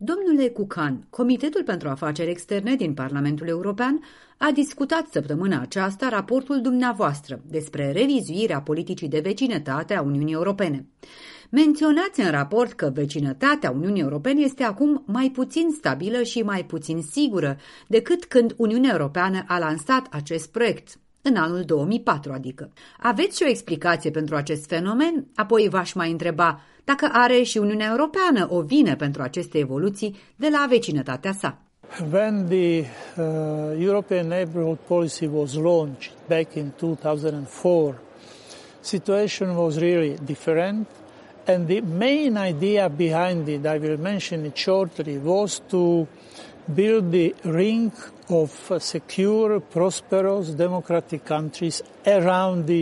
Domnule Cucan, Comitetul pentru Afaceri Externe din Parlamentul European a discutat săptămâna aceasta raportul dumneavoastră despre revizuirea politicii de vecinătate a Uniunii Europene. Menționați în raport că vecinătatea Uniunii Europene este acum mai puțin stabilă și mai puțin sigură decât când Uniunea Europeană a lansat acest proiect, în anul 2004 adică. Aveți și o explicație pentru acest fenomen? Apoi v-aș mai întreba dacă are și Uniunea Europeană o vină pentru aceste evoluții de la vecinătatea sa. When the European Neighbourhood Policy was launched back in 2004, situation was really different, and the main idea behind it, I will mention it shortly, was to build the ring of secure, prosperous, democratic countries around the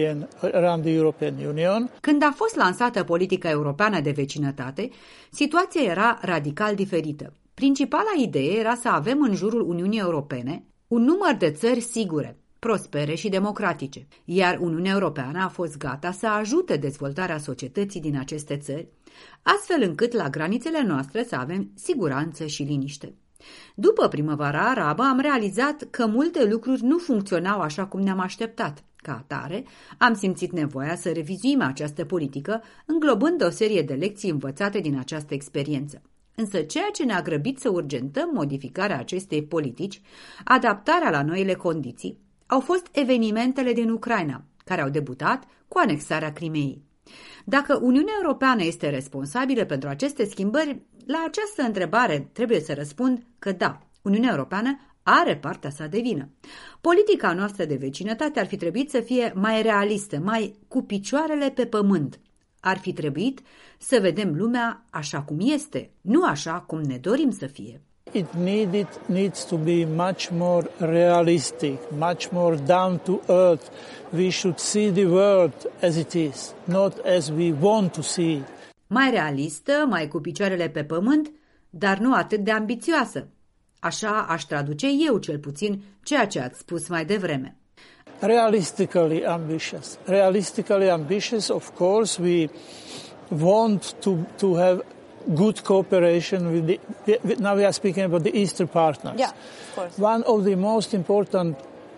European Union. Când a fost lansată politica europeană de vecinătate, situația era radical diferită. Principala idee era să avem în jurul Uniunii Europene un număr de țări sigure, prospere și democratice, iar Uniunea Europeană a fost gata să ajute dezvoltarea societății din aceste țări, astfel încât la granițele noastre să avem siguranță și liniște. După primăvara arabă am realizat că multe lucruri nu funcționau așa cum ne-am așteptat. Ca atare, am simțit nevoia să revizuim această politică, înglobând o serie de lecții învățate din această experiență. Însă ceea ce ne-a grăbit să urgentăm modificarea acestei politici, adaptarea la noile condiții, au fost evenimentele din Ucraina, care au debutat cu anexarea Crimeei. Dacă Uniunea Europeană este responsabilă pentru aceste schimbări, la această întrebare trebuie să răspund că da, Uniunea Europeană are partea sa de vină. Politica noastră de vecinătate ar fi trebuit să fie mai realistă, mai cu picioarele pe pământ. Ar fi trebuit să vedem lumea așa cum este, nu așa cum ne dorim să fie. It needs to be much more realistic, much more down to earth. We should see the world as it is, not as we want to see it. Mai realistă, mai cu picioarele pe pământ, dar nu atât de ambițioasă. Așa aș traduce eu cel puțin ceea ce ați spus mai devreme. Realistically ambitious, of course, we want to have good cooperation with now we are speaking about the Eastern partners. Yeah, of course. One of the most important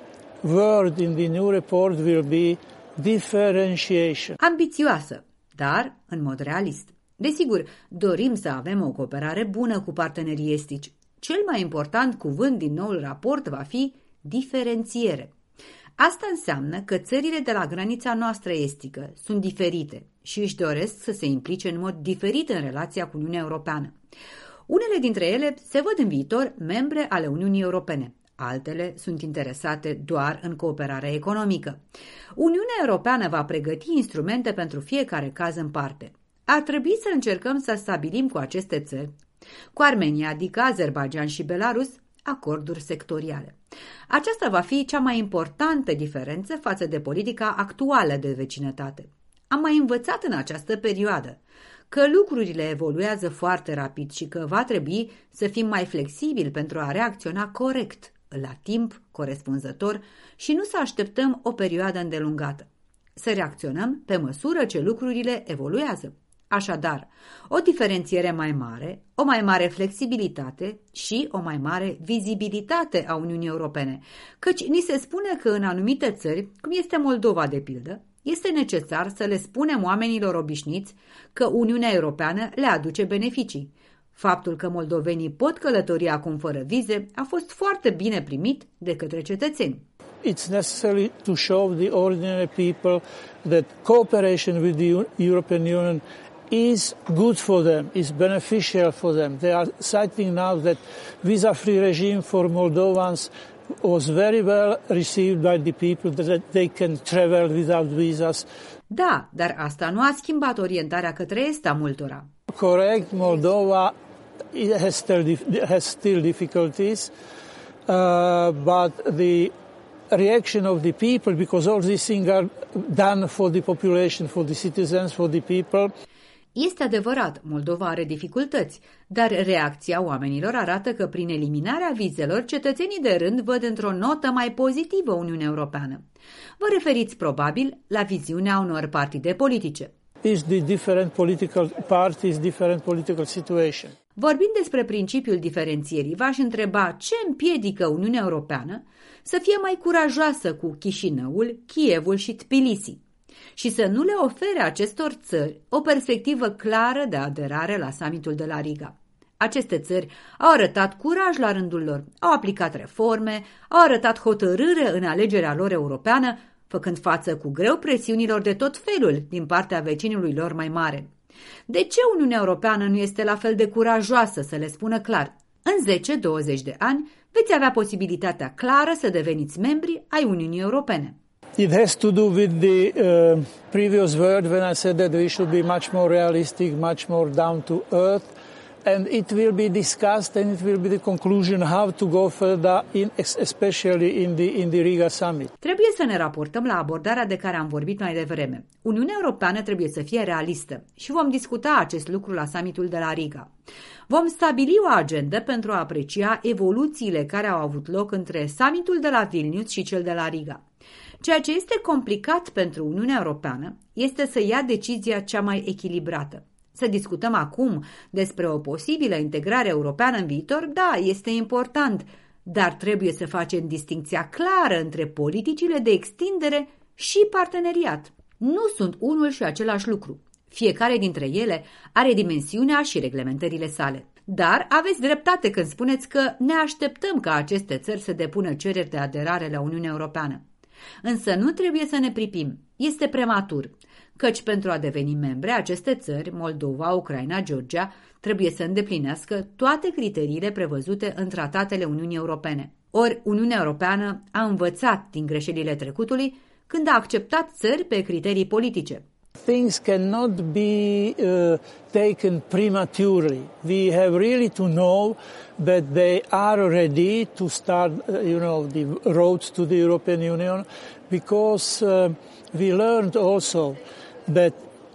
words in the new report will be differentiation. Ambițioasă, dar în mod realist. Desigur, dorim să avem o cooperare bună cu partenerii estici. Cel mai important cuvânt din noul raport va fi diferențiere. Asta înseamnă că țările de la granița noastră estică sunt diferite și își doresc să se implice în mod diferit în relația cu Uniunea Europeană. Unele dintre ele se văd în viitor membre ale Uniunii Europene, altele sunt interesate doar în cooperarea economică. Uniunea Europeană va pregăti instrumente pentru fiecare caz în parte. Ar trebui să încercăm să stabilim cu aceste țări, cu Armenia, adică Azerbaidjan și Belarus, acorduri sectoriale. Aceasta va fi cea mai importantă diferență față de politica actuală de vecinătate. Am mai învățat în această perioadă că lucrurile evoluează foarte rapid și că va trebui să fim mai flexibili pentru a reacționa corect, la timp corespunzător și nu să așteptăm o perioadă îndelungată. Să reacționăm pe măsură ce lucrurile evoluează. Așadar, o diferențiere mai mare, o mai mare flexibilitate și o mai mare vizibilitate a Uniunii Europene, căci ni se spune că în anumite țări, cum este Moldova de pildă, este necesar să le spunem oamenilor obișnuiți că Uniunea Europeană le aduce beneficii. Faptul că moldovenii pot călători acum fără vize a fost foarte bine primit de către cetățeni. It's necessary to show the ordinary people that cooperation with the European Union is good for them, is beneficial for them. They are citing now that visa-free regime for Moldovans was very well received by the people, that they can travel without visas. Da, dar asta nu a schimbat orientarea către est a multora. Correct, Moldova has still difficulties, but the reaction of the people, because all these things are done for the population, for the citizens, for the people. Este adevărat, Moldova are dificultăți, dar reacția oamenilor arată că prin eliminarea vizelor, cetățenii de rând văd într-o notă mai pozitivă Uniunea Europeană. Vă referiți probabil la viziunea unor partide politice. Is the different political parties, different political situation. Vorbind despre principiul diferențierii, v-aș întreba ce împiedică Uniunea Europeană să fie mai curajoasă cu Chișinăul, Kievul și Tbilisi și să nu le ofere acestor țări o perspectivă clară de aderare la summitul de la Riga. Aceste țări au arătat curaj la rândul lor, au aplicat reforme, au arătat hotărâre în alegerea lor europeană, făcând față cu greu presiunilor de tot felul din partea vecinului lor mai mare. De ce Uniunea Europeană nu este la fel de curajoasă să le spună clar? În 10-20 de ani veți avea posibilitatea clară să deveniți membri ai Uniunii Europene. It has to do with the previous word when I said that we should be much more realistic, much more down to earth, and it will be discussed and it will be the conclusion how to go further, especially in the Riga summit. Trebuie să ne raportăm la abordarea de care am vorbit mai devreme. Uniunea Europeană trebuie să fie realistă și vom discuta acest lucru la summitul de la Riga. Vom stabili o agendă pentru a aprecia evoluțiile care au avut loc între summitul de la Vilnius și cel de la Riga. Ceea ce este complicat pentru Uniunea Europeană este să ia decizia cea mai echilibrată. Să discutăm acum despre o posibilă integrare europeană în viitor, da, este important, dar trebuie să facem distincția clară între politicile de extindere și parteneriat. Nu sunt unul și același lucru. Fiecare dintre ele are dimensiunea și reglementările sale. Dar aveți dreptate când spuneți că ne așteptăm ca aceste țări să depună cereri de aderare la Uniunea Europeană. Însă nu trebuie să ne pripim. Este prematur, căci pentru a deveni membre, aceste țări, Moldova, Ucraina, Georgia, trebuie să îndeplinească toate criteriile prevăzute în tratatele Uniunii Europene. Ori Uniunea Europeană a învățat din greșelile trecutului când a acceptat țări pe criterii politice. Things cannot be taken prematurely. We have really to know that they are ready to start, the road to the European Union, because we learned also that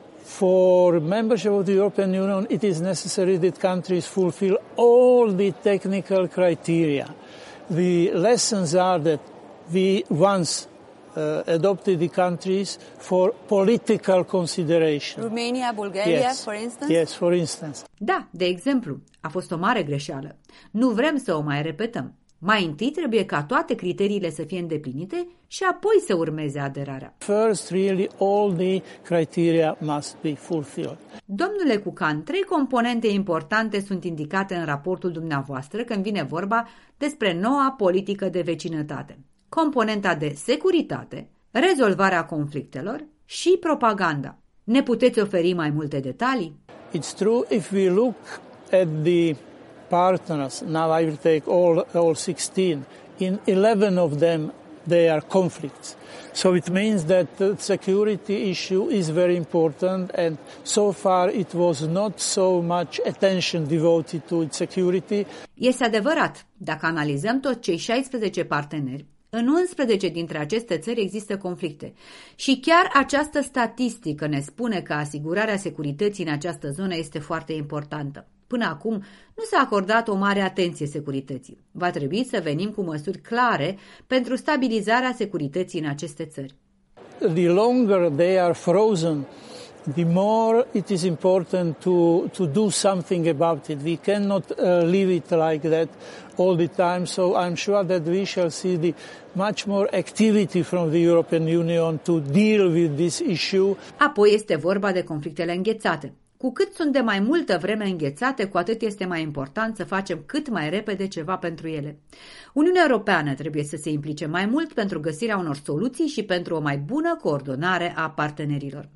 for membership of the European Union, it is necessary that countries fulfill all the technical criteria. The lessons are that we once adopted the countries for political consideration. Romania, Bulgaria, for instance? Yes, for instance. Da, de exemplu, a fost o mare greșeală. Nu vrem să o mai repetăm. Mai întâi trebuie ca toate criteriile să fie îndeplinite și apoi să urmeze aderarea. First, really, all the criteria must be fulfilled. Domnule Cucan, 3 componente importante sunt indicate în raportul dumneavoastră când vine vorba despre noua politică de vecinătate. Componenta de securitate, rezolvarea conflictelor și propaganda. Ne puteți oferi mai multe detalii? It's true, if we look at the partners, now I will take all 16, in 11 of them they are conflicts. So it means that the security issue is very important, and so far it was not so much attention devoted to its security. Este adevărat, dacă analizăm toți cei 16 parteneri, în 11 dintre aceste țări există conflicte și chiar această statistică ne spune că asigurarea securității în această zonă este foarte importantă. Până acum nu s-a acordat o mare atenție securității. Va trebui să venim cu măsuri clare pentru stabilizarea securității în aceste țări. The longer they are frozen, the more it is important to do something about it. We cannot leave it like that all the time, so I'm sure that we shall see the much more activity from the European Union to deal with this issue. Apoi este vorba de conflictele înghețate. Cu cât sunt de mai multă vreme înghețate, cu atât este mai important să facem cât mai repede ceva pentru ele. Uniunea Europeană trebuie să se implice mai mult pentru găsirea unor soluții și pentru o mai bună coordonare a partenerilor.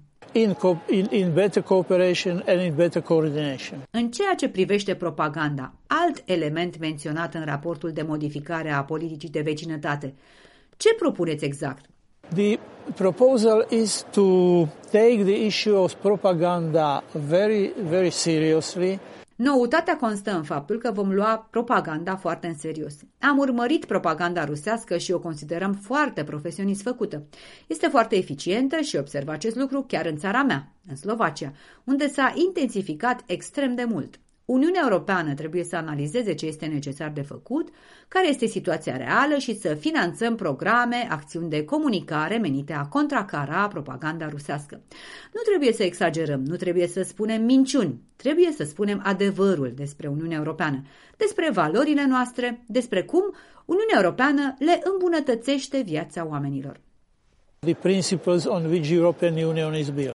In better cooperation and in better coordination. În ceea ce privește propaganda, alt element menționat în raportul de modificare a politicii de vecinătate, ce propuneți exact? The proposal is to take the issue of propaganda very, very seriously. Noutatea constă în faptul că vom lua propaganda foarte în serios. Am urmărit propaganda rusească și o considerăm foarte profesionist făcută. Este foarte eficientă și observ acest lucru chiar în țara mea, în Slovacia, unde s-a intensificat extrem de mult. Uniunea Europeană trebuie să analizeze ce este necesar de făcut, care este situația reală și să finanțăm programe, acțiuni de comunicare menite a contracara propaganda rusească. Nu trebuie să exagerăm, nu trebuie să spunem minciuni, trebuie să spunem adevărul despre Uniunea Europeană, despre valorile noastre, despre cum Uniunea Europeană le îmbunătățește viața oamenilor. The principles on which European Union is built.